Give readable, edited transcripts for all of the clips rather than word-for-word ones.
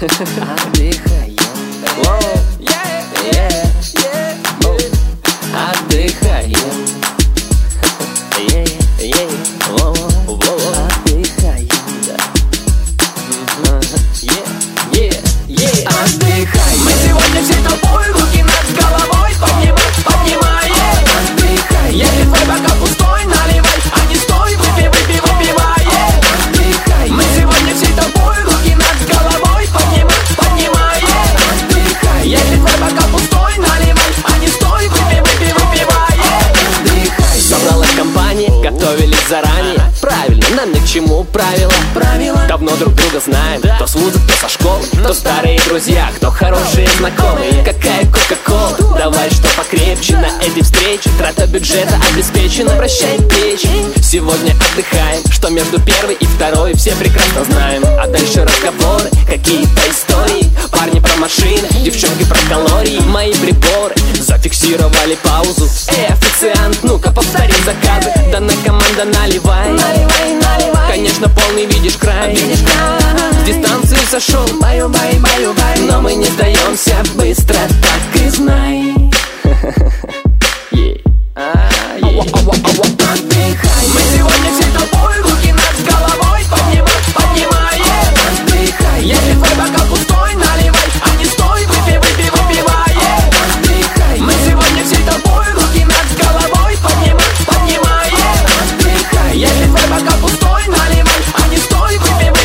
Отдыхаем. Отдыхаем. Отдыхаем. Мы сегодня всей толпой руки над головой поднимаем. Отдыхаем. Если твой бокал пустой, наливай, а не стой, выпиваем. Отдыхаем. Мы сегодня всей толпой руки над головой поднимаем. Отдыхаем. Если твой бокал пустой, наливай, а не стой, выпиваем. Собралась компания, готовились заранее. Правильно, нам ни к чему правила. Давно друг друга знаем. Кто с вуза, кто со школы, кто старые друзья, кто хорошие знакомые. Какая кока-кола, давай что покрепче. На этой встрече трата бюджета обеспечена. Прощай плечи, сегодня отдыхаем. Что между первой и второй все прекрасно знаем. А дальше разговоры, какие-то истории. Парни про машины, девчонки про калории. Мои приборы зафиксировали паузу. Официант, ну-ка повтори заказы. Данная команда, наливай. Конечно, полный видишь край. С дистанции сошел, но мы не сдаемся быстро, так и знай. Отдыхай. Мы сегодня всей толпой руки над головой поднимаем. Отдыхай. Если твой бокал пустой, наливай, а не стой, выпиваем. Отдыхай. Мы сегодня всей толпой руки над головой поднимаем. Отдыхай. Если твой бокал пустой, наливай, а не стой, выпиваем.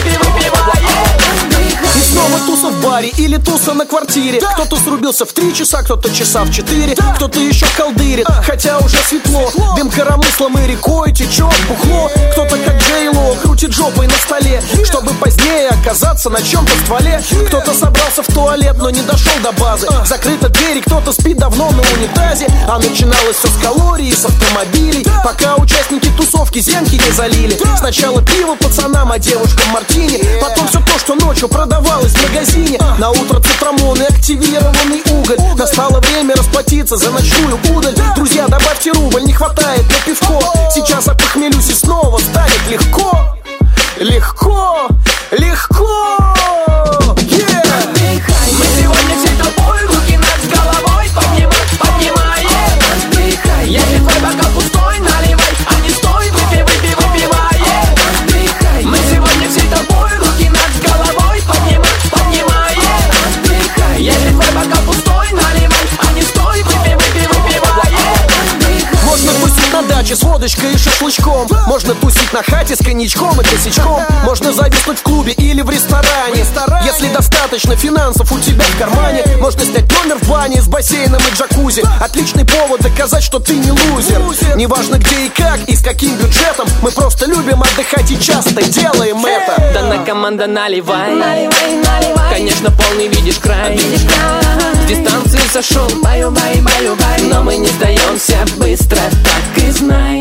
И снова туса в баре или туса на квартире. Кто-то срубился в 3 часа, кто-то часа в 4. Кто-то еще колдырит, хотя уже светло. Дым коромыслом и рекой течет бухло. Кто-то как Джейло крутит жопой на столе, чтобы позднее оказаться на чем-то в стволе. Кто-то собрался в туалет, но не дошел до базы. Закрыта дверь, кто-то спит давно на унитазе. А начиналось все с калорий, с автомобилей. Пока участники тусовки зенки не залили. Сначала пиво пацанам, а девушкам мартини. Потом все то, что ночью продавалось в магазине. На утро цитрамон и активированный уголь. Настало время расплатиться за ночную удаль. Друзья, добавьте рубль, не хватает на пивко. Сейчас опохмелюсь и снова станет легко. Легко, легко. Мы сегодня всей толпой руки над головой поднимаем. Отдыхай. Если твой бокал пустой, наливай, а не стой, выпиваем. Отдыхай. Мы сегодня всей толпой руки над головой поднимаем. Отдыхай. Если твой бокал пустой, наливай, а не стой, выпиваем. Можно тусить на даче с водочкой и шашлычком. Можно тусить на хате с коньячком и косячком. Можно зависнуть в клубе или в ресторане. Если достаточно финансов у тебя в кармане. Можно снять номер в бане с бассейном и джакузи. Отличный повод доказать, что ты не лузер. Неважно где и как, и с каким бюджетом. Мы просто любим отдыхать и часто делаем это. Данная команда, наливай. Конечно, полный видишь край. С дистанции сошел, но мы не сдаемся быстро, так и знай.